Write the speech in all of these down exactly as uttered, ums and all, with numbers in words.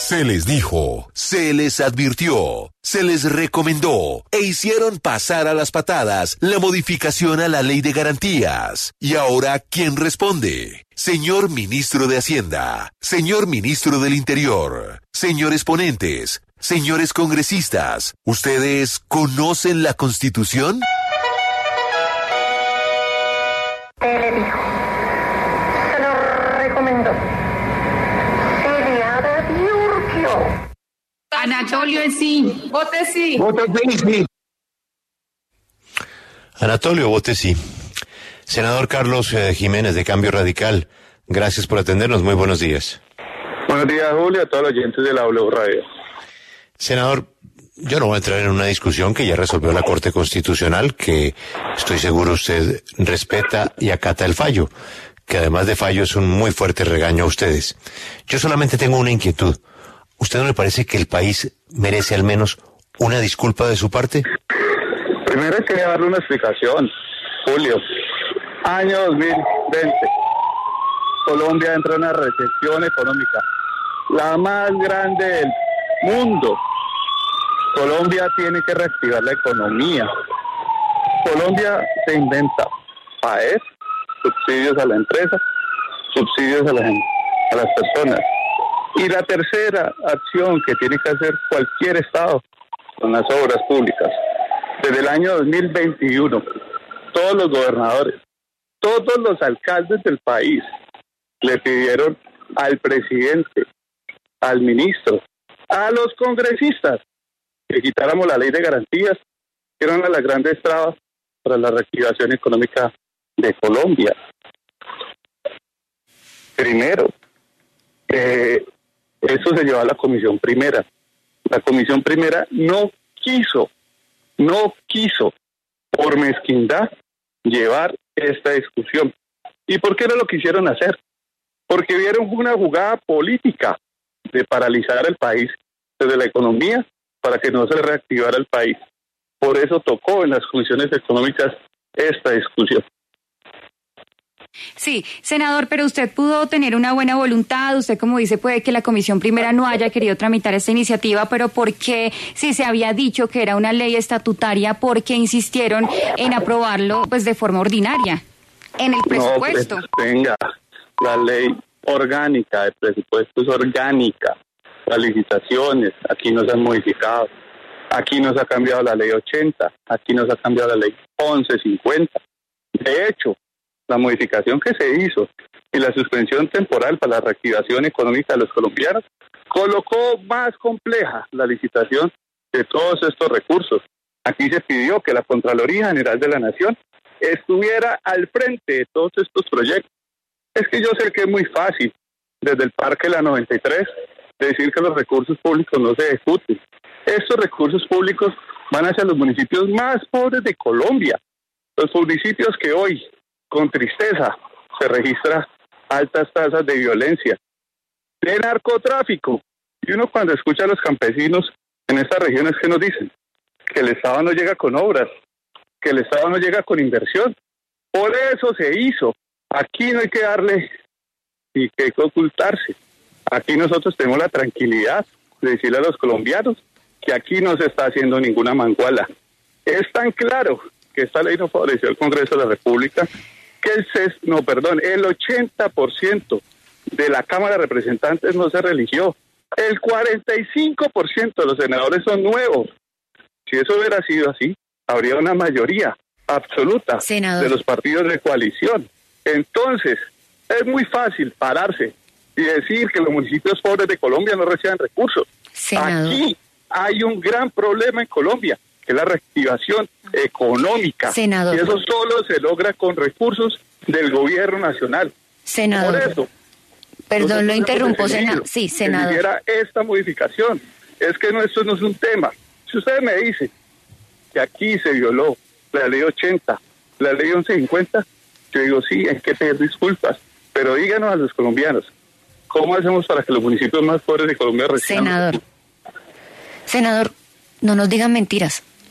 Se les dijo, se les advirtió, se les recomendó e hicieron pasar a las patadas la modificación a la Ley de Garantías. ¿Y ahora quién responde? Señor Ministro de Hacienda, señor Ministro del Interior, señores ponentes, señores congresistas, ¿ustedes conocen la Constitución? Se le dijo, se lo recomendó, se le advirtió. Anatolio es sí, vote sí. Vote sí, sí. Anatolio, vote sí. Senador Carlos eh, Jiménez de Cambio Radical, gracias por atendernos, muy buenos días. Buenos días, Julio, a todos los oyentes de la W Radio. Senador, yo no voy a entrar en una discusión que ya resolvió la Corte Constitucional, que estoy seguro usted respeta y acata el fallo, que además de fallo es un muy fuerte regaño a ustedes. Yo solamente tengo una inquietud. ¿Usted no le parece que el país merece al menos una disculpa de su parte? Primero hay que darle una explicación, Julio. Año dos mil veinte. Colombia entra en una recesión económica, la más grande del mundo. Colombia tiene que reactivar la economía. Colombia se inventa P A E S, subsidios a la empresa, subsidios a, la, a las personas. Y la tercera acción que tiene que hacer cualquier Estado son las obras públicas. Desde el año dos mil veintiuno, todos los gobernadores, todos los alcaldes del país le pidieron al presidente, al ministro, a los congresistas que quitáramos la ley de garantías, que era una de las grandes trabas para la reactivación económica de Colombia. Primero, eh, eso se llevó a la Comisión Primera. La Comisión Primera no quiso, no quiso, por mezquindad, llevar esta discusión. ¿Y por qué no lo quisieron hacer? Porque vieron una jugada política de paralizar el país desde la economía para que no se reactivara el país. Por eso tocó en las comisiones económicas esta discusión. Sí, senador, pero usted pudo tener una buena voluntad. Usted, como dice, puede que la Comisión Primera no haya querido tramitar esta iniciativa, pero ¿por qué, si se había dicho que era una ley estatutaria, por qué insistieron en aprobarlo pues de forma ordinaria en el presupuesto? No, pues, venga, la ley orgánica, el presupuesto es orgánica. Las licitaciones, aquí no se han modificado. Aquí no se ha cambiado la ley ochenta, aquí no se ha cambiado la ley once cincuenta. De hecho, la modificación que se hizo y la suspensión temporal para la reactivación económica de los colombianos colocó más compleja la licitación de todos estos recursos. Aquí se pidió que la Contraloría General de la Nación estuviera al frente de todos estos proyectos. Es que yo sé que es muy fácil, desde el Parque La noventa y tres, decir que los recursos públicos no se ejecuten. Estos recursos públicos van hacia los municipios más pobres de Colombia, los municipios que hoy, con tristeza, se registra altas tasas de violencia, de narcotráfico. Y uno cuando escucha a los campesinos en estas regiones, ¿qué nos dicen? Que el Estado no llega con obras, que el Estado no llega con inversión. Por eso se hizo. Aquí no hay que darle y que hay que ocultarse. Aquí nosotros tenemos la tranquilidad de decirle a los colombianos que aquí no se está haciendo ninguna manguala. Es tan claro que esta ley no favoreció al Congreso de la República que el C E S, no, perdón, el ochenta por ciento de la Cámara de Representantes no se religió. El cuarenta y cinco por ciento de los senadores son nuevos. Si eso hubiera sido así, habría una mayoría absoluta Senador. de los partidos de coalición. Entonces, es muy fácil pararse y decir que los municipios pobres de Colombia no reciben recursos. Senador. Aquí hay un gran problema en Colombia, que es la reactivación económica. Senador. Y eso solo se logra con recursos del gobierno nacional. Senador. Por eso. Perdón, lo interrumpo, senador. Sí, senador. Si hubiera esta modificación, es que no, esto no es un tema. Si ustedes me dicen que aquí se violó la ley ochenta, la ley once cincuenta, yo digo, sí, hay que pedir disculpas, pero díganos a los colombianos, ¿cómo hacemos para que los municipios más pobres de Colombia reciban? Senador, senador, no nos digan mentiras.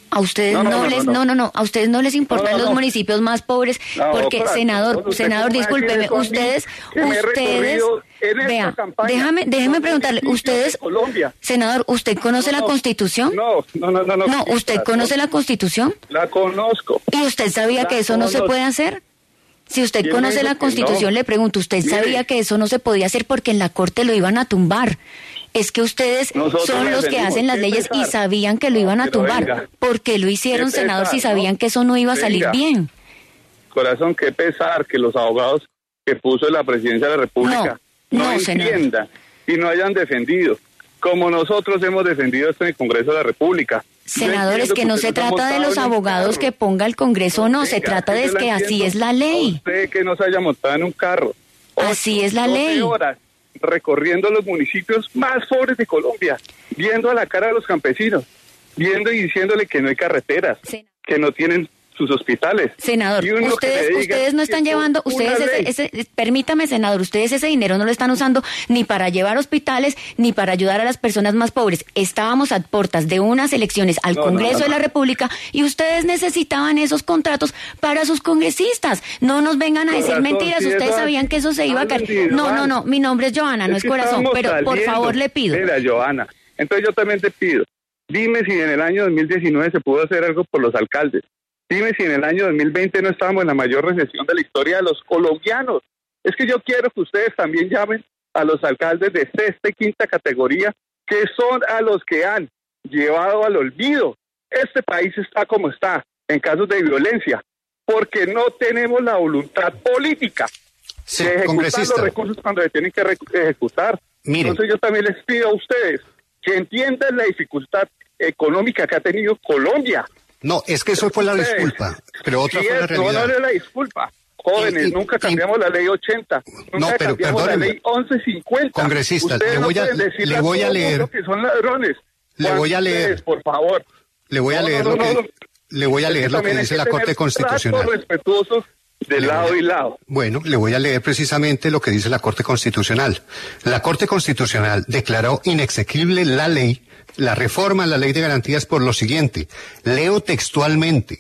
A ustedes no, no, no, no les, no, no, no, no, a ustedes no les importan no, no, los no. municipios más pobres, no, porque claro, senador, no, senador, discúlpeme, ustedes, ustedes, vea, déjame, déjeme preguntarle, ustedes, senador, ¿usted conoce no, la Constitución? No, no, no, no. No, ¿usted conoce la Constitución? La conozco. ¿Y usted sabía la que eso conozco. no se puede hacer? Si usted conoce la Constitución, no. le pregunto, ¿usted Mire. sabía que eso no se podía hacer porque en la Corte lo iban a tumbar? Es que ustedes Nosotros son los que hacen las leyes pesar. y sabían que lo iban a tumbar. Venga. ¿Por qué lo hicieron, qué senador, pesar, si sabían ¿no? que eso no iba a salir venga. bien? Corazón, qué pesar que los abogados que puso la Presidencia de la República no, no, no entiendan y no hayan defendido, como nosotros hemos defendido esto en el Congreso de la República. Senadores, que no se trata de los abogados que ponga el Congreso o no, venga, se trata de que así es la ley. Usted que no se haya montado en un carro. Así es la ley. Horas recorriendo los municipios más pobres de Colombia, viendo a la cara de los campesinos, viendo y diciéndole que no hay carreteras, Senador. que no tienen sus hospitales. Senador, ustedes ustedes no están llevando, ustedes ese, ese, permítame, senador, ustedes ese dinero no lo están usando ni para llevar hospitales ni para ayudar a las personas más pobres. Estábamos a puertas de unas elecciones al no, Congreso no, no, no. de la República y ustedes necesitaban esos contratos para sus congresistas. No nos vengan a decir corazón, mentiras, sí, ustedes sabían que eso se iba a caer. No, no, no, mi nombre es Johanna, es no es corazón, pero saliendo. por favor le pido. Mira, Johanna, entonces yo también te pido, dime si en el año dos mil diecinueve se pudo hacer algo por los alcaldes. Dime si en el año dos mil veinte no estábamos en la mayor recesión de la historia de los colombianos. Es que yo quiero que ustedes también llamen a los alcaldes de sexta y quinta categoría, que son a los que han llevado al olvido. Este país está como está, en casos de violencia, porque no tenemos la voluntad política sí, de ejecutar congresista. los recursos cuando se tienen que ejecutar. Mire. Entonces yo también les pido a ustedes que entiendan la dificultad económica que ha tenido Colombia. No, es que eso fue la disculpa, pero otra sí fue la es, realidad. No, no era la disculpa. Jóvenes, y, y, nunca cambiamos y, la ley ochenta, nunca no, pero cambiamos perdóneme, la ley once cincuenta. Congresista, Ustedes le voy no a, le voy a leer. Que son ladrones. Le voy a leer. Ustedes, por favor. Le voy a no, leer no, lo no, que no. le voy a leer lo que dice la Corte Constitucional. Respetuosos de le lado voy, y lado. Bueno, le voy a leer precisamente lo que dice la Corte Constitucional. La Corte Constitucional declaró inexequible la ley, la reforma a la Ley de Garantías por lo siguiente. Leo textualmente.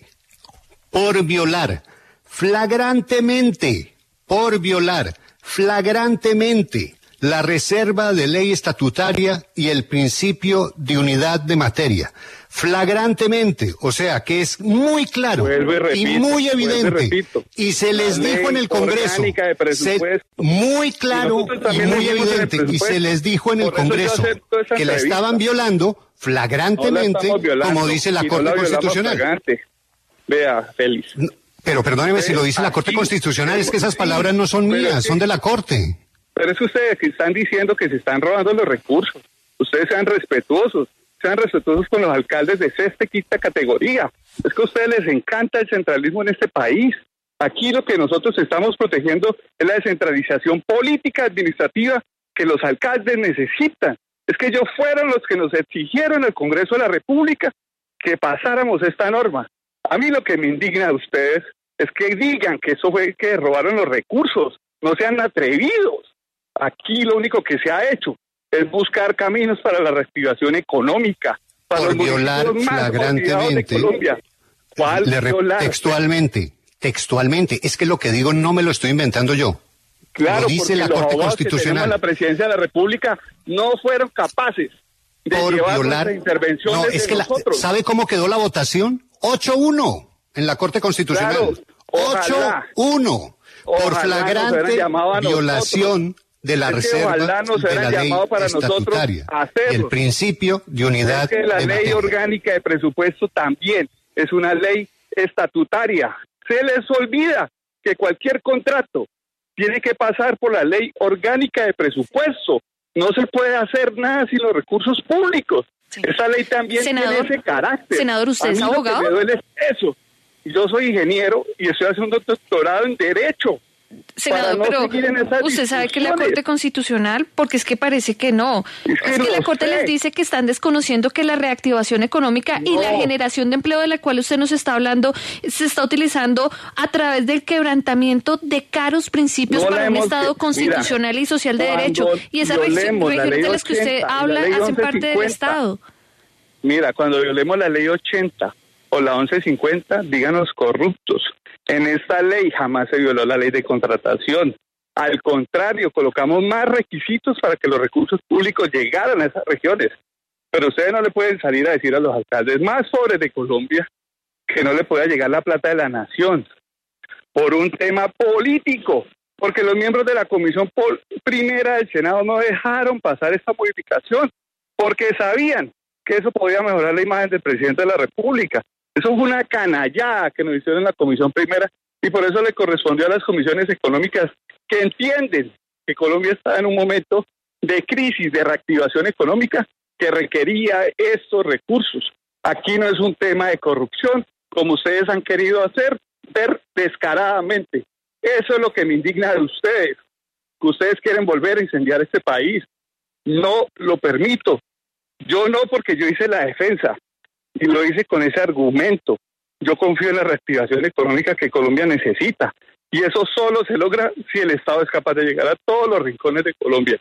Por violar flagrantemente, por violar flagrantemente la reserva de ley estatutaria y el principio de unidad de materia. Flagrantemente, o sea que es muy claro repito, y muy evidente. Y se les dijo en el Congreso, se, muy claro y, y muy evidente, y se les dijo en el Congreso que la estaban violando flagrantemente, no violando, como dice la Corte no la Constitucional. Flagrante. Vea, Félix. No, pero perdóneme, si lo dice la Corte Constitucional, es que esas palabras no son mías, son de la Corte. Pero es que ustedes que están diciendo que se están robando los recursos. Ustedes sean respetuosos, sean respetuosos con los alcaldes de sexta y quinta categoría. Es que a ustedes les encanta el centralismo en este país. Aquí lo que nosotros estamos protegiendo es la descentralización política, administrativa, que los alcaldes necesitan. Es que ellos fueron los que nos exigieron al Congreso de la República que pasáramos esta norma. A mí lo que me indigna de ustedes es que digan que eso fue que robaron los recursos. No sean atrevidos. Aquí lo único que se ha hecho es buscar caminos para la reactivación económica. Para por violar flagrantemente. ¿Cuál le violar? Textualmente, textualmente. Es que lo que digo no me lo estoy inventando yo. Claro, lo dice la Corte Constitucional. La presidencia de la República no fueron capaces de por llevar violar. Intervenciones no, es de que la, ¿sabe cómo quedó la votación? ocho uno en la Corte Constitucional. Claro, ocho uno por flagrante violación de la es reserva de la ley para estatutaria y el principio de unidad es que la de ley materia. Orgánica de presupuesto también es una ley estatutaria. Se les olvida que cualquier contrato tiene que pasar por la ley orgánica de presupuesto. No se puede hacer nada sin los recursos públicos. Sí. Esa ley también senador, tiene ese carácter. Senador, ¿usted es abogado? Lo que me duele es eso. Yo soy ingeniero y estoy haciendo un doctorado en Derecho. Senador, no pero usted sabe que la Corte Constitucional, porque es que parece que no, es que, es que no la Corte sé. les dice que están desconociendo que la reactivación económica no. y la generación de empleo de la cual usted nos está hablando se está utilizando a través del quebrantamiento de caros principios no para un Estado que, constitucional mira, y social de derecho, y esas regiones de las que usted habla hacen parte del Estado. Mira, cuando violemos la ley ochenta, o la once cincuenta, díganos corruptos. En esta ley jamás se violó la ley de contratación. Al contrario, colocamos más requisitos para que los recursos públicos llegaran a esas regiones. Pero ustedes no le pueden salir a decir a los alcaldes más pobres de Colombia que no le pueda llegar la plata de la nación por un tema político, porque los miembros de la Comisión Pol- Primera del Senado no dejaron pasar esta modificación, porque sabían que eso podía mejorar la imagen del presidente de la República. Eso fue una canallada que nos hicieron en la Comisión Primera, y por eso le correspondió a las comisiones económicas que entienden que Colombia está en un momento de crisis, de reactivación económica, que requería estos recursos. Aquí no es un tema de corrupción, como ustedes han querido hacer, ver descaradamente. Eso es lo que me indigna de ustedes, que ustedes quieren volver a incendiar este país. No lo permito. Yo no, porque yo hice la defensa y lo hice con ese argumento. Yo confío en la reactivación económica que Colombia necesita, y eso solo se logra si el Estado es capaz de llegar a todos los rincones de Colombia.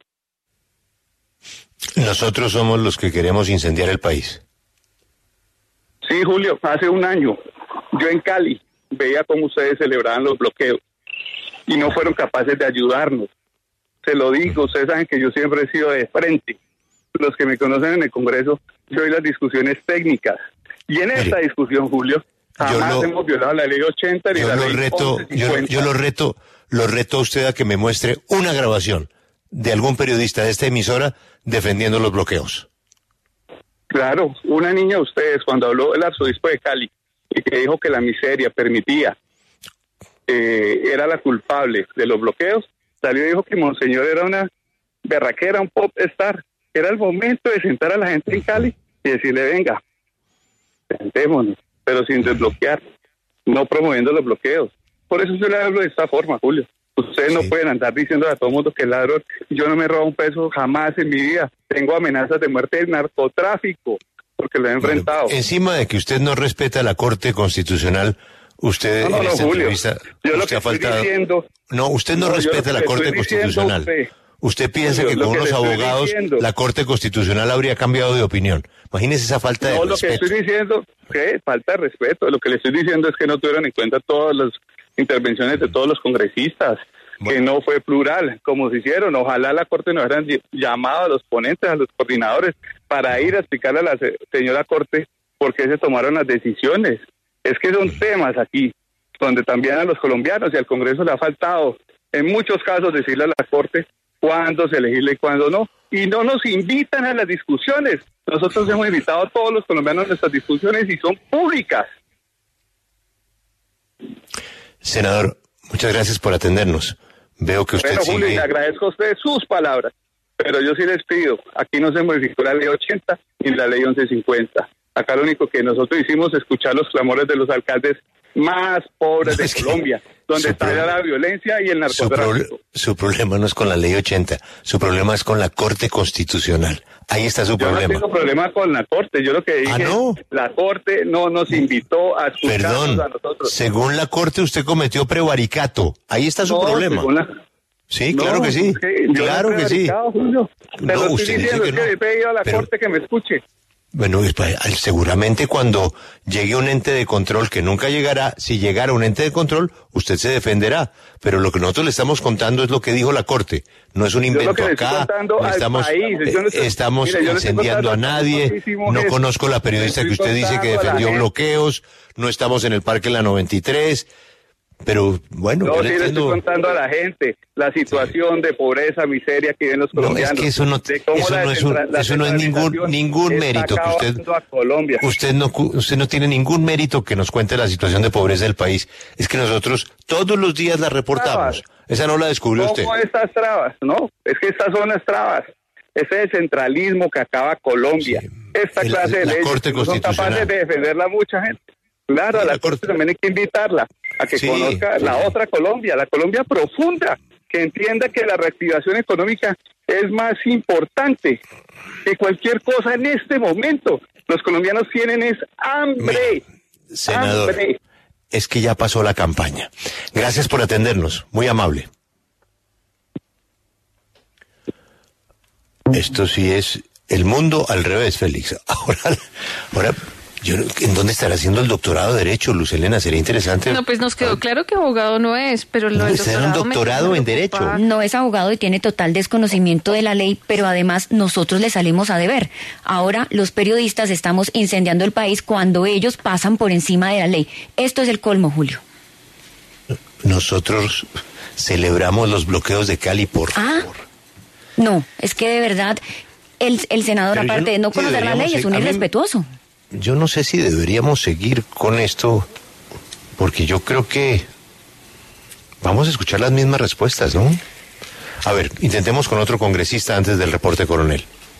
Nosotros somos los que queremos incendiar el país. Sí, Julio, hace un año yo en Cali veía cómo ustedes celebraban los bloqueos y no fueron capaces de ayudarnos. Se lo digo, ustedes saben que yo siempre he sido de frente. Los que me conocen en el Congreso, yo doy las discusiones técnicas. Y en esta Mire, discusión, Julio, jamás lo, hemos violado la ley ochenta ni la ley reto, once cincuenta. Yo, yo lo reto, lo reto a usted a que me muestre una grabación de algún periodista de esta emisora defendiendo los bloqueos. Claro, una niña de ustedes, cuando habló el arzobispo de Cali y que dijo que la miseria permitía, eh, era la culpable de los bloqueos, salió y dijo que Monseñor era una berraquera, un pop star. Era el momento de sentar a la gente en Cali y decirle, venga, sentémonos, pero sin desbloquear, no promoviendo los bloqueos. Por eso yo le hablo de esta forma, Julio. Ustedes sí. no pueden andar diciendo a todo el mundo que es ladrón. Yo no me robo un peso jamás en mi vida. Tengo amenazas de muerte de narcotráfico, porque lo he enfrentado. Bueno, encima de que usted no respeta la Corte Constitucional, usted no, no, en no, esta Julio, entrevista yo lo usted que ha faltado. Diciendo, no, usted no, no respeta la Corte Constitucional. Usted, usted piensa Julio, que con unos abogados diciendo, la Corte Constitucional habría cambiado de opinión. Imagínese esa falta de no, respeto. No, lo que estoy diciendo, ¿qué? Falta de respeto. Lo que le estoy diciendo es que no tuvieron en cuenta todas las intervenciones de todos los congresistas, bueno. que no fue plural, como se hicieron. Ojalá la Corte nos hubieran llamado a los ponentes, a los coordinadores, para ir a explicarle a la señora Corte por qué se tomaron las decisiones. Es que son temas aquí donde también a los colombianos y al Congreso le ha faltado, en muchos casos, decirle a la Corte cuándo se legisla y cuándo no. Y no nos invitan a las discusiones. Nosotros hemos invitado a todos los colombianos a nuestras discusiones y son públicas. Senador, muchas gracias por atendernos. Veo que usted bueno, Julio, sigue... le agradezco a usted sus palabras, pero yo sí les pido, aquí no se modificó la ley ochenta ni la ley once cincuenta. Acá lo único que nosotros hicimos es escuchar los clamores de los alcaldes más pobres de Colombia, donde está pro... la violencia y el narcotráfico. Su, pro... su problema no es con la ley ochenta, su problema es con la Corte Constitucional. Ahí está su yo problema. Yo no tengo problema con la Corte, yo lo que dije, ¿Ah, no? la Corte no nos invitó a escucharnos Perdón, a nosotros. Según la Corte usted cometió prevaricato, ahí está su no, problema. La... Sí, no, claro que sí, que claro no que sí. Julio. Te no, lo estoy usted diciendo, dice que es que no. he pedido a la Pero... Corte que me escuche. Bueno, seguramente cuando llegue un ente de control, que nunca llegará, si llegara un ente de control, usted se defenderá. Pero lo que nosotros le estamos contando es lo que dijo la Corte. No es un invento acá, no estamos, no estoy, estamos mira, incendiando a nadie, no es, conozco la periodista que usted dice que defendió bloqueos, no estamos en el Parque La noventa y tres. Pero bueno, no, yo sí le, le estoy contando a la gente la situación sí. de pobreza, miseria que viven los colombianos. No, es que eso no, eso no es un, eso no es ningún ningún mérito que usted usted no usted no tiene ningún mérito que nos cuente la situación de pobreza del país. Es que nosotros todos los días la reportamos. Trabas. Esa no la descubrió usted. ¿Cómo estas trabas? No, es que estas son las trabas. Ese centralismo que acaba Colombia. Sí. Esta el, clase de leyes Corte no son capaces de defenderla mucha gente. Claro, a la, la Corte, Corte también hay que invitarla a que sí, conozca sí. la otra Colombia, la Colombia profunda, que entienda que la reactivación económica es más importante que cualquier cosa en este momento. Los colombianos tienen es hambre. Me, senador, hambre. Es que ya pasó la campaña. Gracias por atendernos, muy amable. Esto sí es el mundo al revés, Félix. Ahora, ahora Yo, ¿en dónde estará haciendo el doctorado de Derecho, Luz Helena? Sería interesante. No, pues nos quedó claro que abogado no es, pero lo del doctorado... ¿Está en un doctorado en Derecho? No es abogado y tiene total desconocimiento de la ley, pero además nosotros le salimos a deber. Ahora los periodistas estamos incendiando el país cuando ellos pasan por encima de la ley. Esto es el colmo, Julio. Nosotros celebramos los bloqueos de Cali por... Ah, por... no, es que de verdad el, el senador, pero aparte no, de no conocer la ley, es un irrespetuoso. Yo no sé si deberíamos seguir con esto, porque yo creo que vamos a escuchar las mismas respuestas, ¿no? A ver, intentemos con otro congresista antes del reporte, coronel.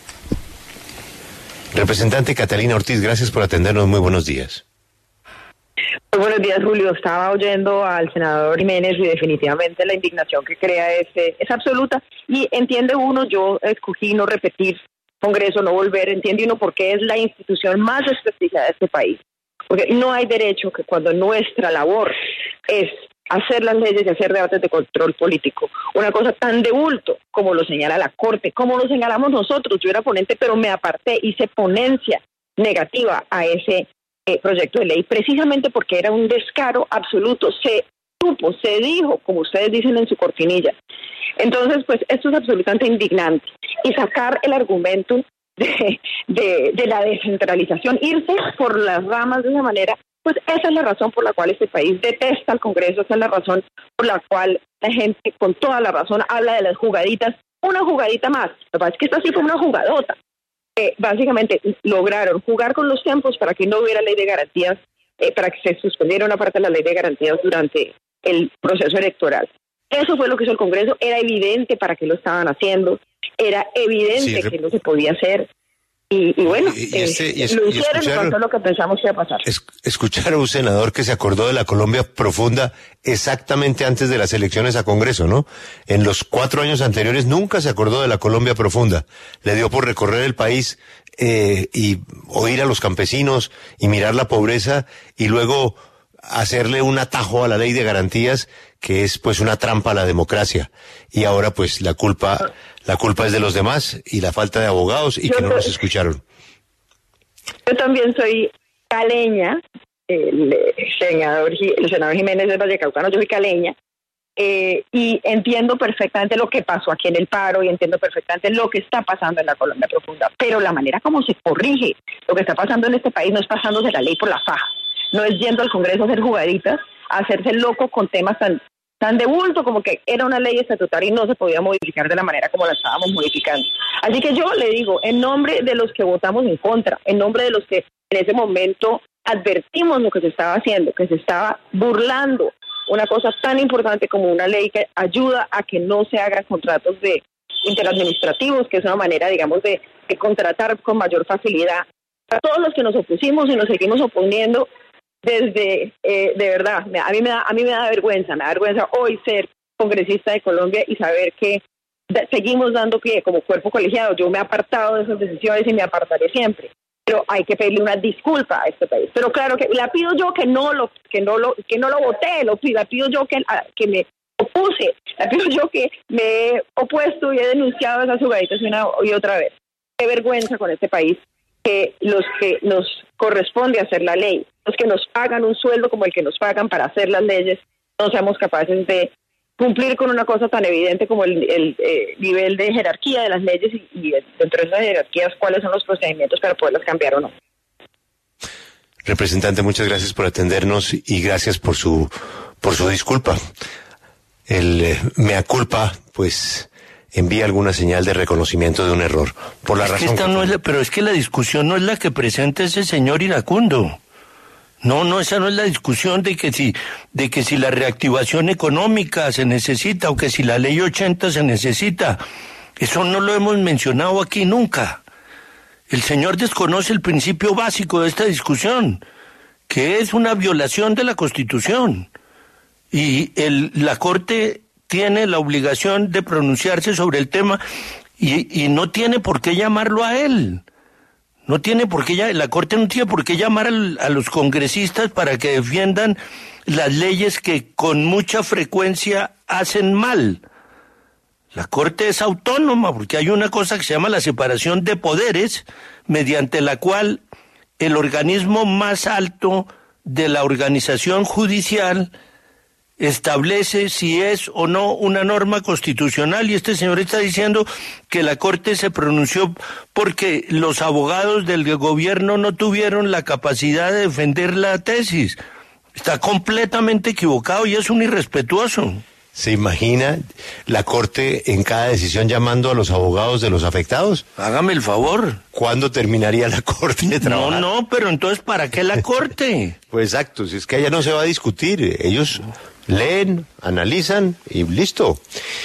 Representante Catalina Ortiz, gracias por atendernos, muy buenos días. Muy buenos días, Julio. Estaba oyendo al senador Jiménez y definitivamente la indignación que crea es, es absoluta. Y entiende uno, yo escogí no repetir Congreso, no volver, entiende uno por qué es la institución más desprestigiada de este país. Porque no hay derecho que cuando nuestra labor es hacer las leyes y hacer debates de control político, una cosa tan de bulto como lo señala la Corte, como lo señalamos nosotros. Yo era ponente, pero me aparté, hice ponencia negativa a ese eh, proyecto de ley, precisamente porque era un descaro absoluto. Se supo, se dijo, como ustedes dicen en su cortinilla. Entonces, pues esto es absolutamente indignante. Y sacar el argumento de, de, de la descentralización, irse por las ramas de esa manera, pues esa es la razón por la cual este país detesta al Congreso, esa es la razón por la cual la gente, con toda la razón, habla de las jugaditas. Una jugadita más. Lo que pasa es que esta sí fue una jugadota. Eh, básicamente lograron jugar con los tiempos para que no hubiera ley de garantías, eh, para que se suspendiera una parte de la ley de garantías durante el proceso electoral. Eso fue lo que hizo el Congreso. Era evidente para qué lo estaban haciendo, era evidente sí, que no se podía hacer. Y, y bueno, y, y este, y es, eh, lo hicieron y, y pasó lo que pensamos que iba a pasar. Es, escuchar a un senador que se acordó de la Colombia profunda exactamente antes de las elecciones a Congreso, ¿no? En los cuatro años anteriores nunca se acordó de la Colombia profunda. Le dio por recorrer el país eh, y oír a los campesinos y mirar la pobreza y luego hacerle un atajo a la ley de garantías, que es pues una trampa a la democracia. Y ahora pues la culpa la culpa es de los demás y la falta de abogados y yo que no nos escucharon. Yo también soy caleña, el senador, el senador Jiménez es vallecaucano, yo soy caleña, eh, y entiendo perfectamente lo que pasó aquí en el paro y entiendo perfectamente lo que está pasando en la Colombia profunda, pero la manera como se corrige lo que está pasando en este país no es pasándose la ley por la faja. No es yendo al Congreso a hacer jugaditas, a hacerse loco con temas tan tan de bulto como que era una ley estatutaria y no se podía modificar de la manera como la estábamos modificando. Así que yo le digo, en nombre de los que votamos en contra, en nombre de los que en ese momento advertimos lo que se estaba haciendo, que se estaba burlando una cosa tan importante como una ley que ayuda a que no se hagan contratos de interadministrativos, que es una manera, digamos, de, de contratar con mayor facilidad. A todos los que nos opusimos y nos seguimos oponiendo, desde, eh, de verdad, a mí me da, a mí me da vergüenza, me da vergüenza hoy ser congresista de Colombia y saber que da, seguimos dando pie como cuerpo colegiado. Yo me he apartado de esas decisiones y me apartaré siempre, pero hay que pedirle una disculpa a este país. Pero claro que la pido yo que no lo, que no lo, que no lo voté, lo pido, la pido yo que, que me opuse, la pido yo que me he opuesto y he denunciado esas jugaditas una y otra vez. Qué vergüenza con este país, que los que nos corresponde hacer la ley, los que nos pagan un sueldo como el que nos pagan para hacer las leyes, no seamos capaces de cumplir con una cosa tan evidente como el, el eh, nivel de jerarquía de las leyes y, y dentro de esas jerarquías cuáles son los procedimientos para poderlas cambiar o no. Representante, muchas gracias por atendernos y gracias por su por su disculpa. El eh, mea culpa, pues, envía alguna señal de reconocimiento de un error. Por la es razón que esta que... no es la, pero es que la discusión no es la que presenta ese señor iracundo. No, no, esa no es la discusión de que si, de que si la reactivación económica se necesita o que si la ley ochenta se necesita. Eso no lo hemos mencionado aquí nunca. El señor desconoce el principio básico de esta discusión, que es una violación de la Constitución. Y el, la Corte tiene la obligación de pronunciarse sobre el tema y, y no tiene por qué llamarlo a él. No tiene por qué, la Corte no tiene por qué llamar al, a los congresistas para que defiendan las leyes que con mucha frecuencia hacen mal. La Corte es autónoma porque hay una cosa que se llama la separación de poderes, mediante la cual el organismo más alto de la organización judicial establece si es o no una norma constitucional, y este señor está diciendo que la Corte se pronunció porque los abogados del gobierno no tuvieron la capacidad de defender la tesis. Está completamente equivocado y es un irrespetuoso. ¿Se imagina la Corte en cada decisión llamando a los abogados de los afectados? Hágame el favor. ¿Cuándo terminaría la Corte de trabajar? No, no, pero entonces ¿para qué la Corte? Pues exacto, si es que allá no se va a discutir, ellos leen, analizan y listo.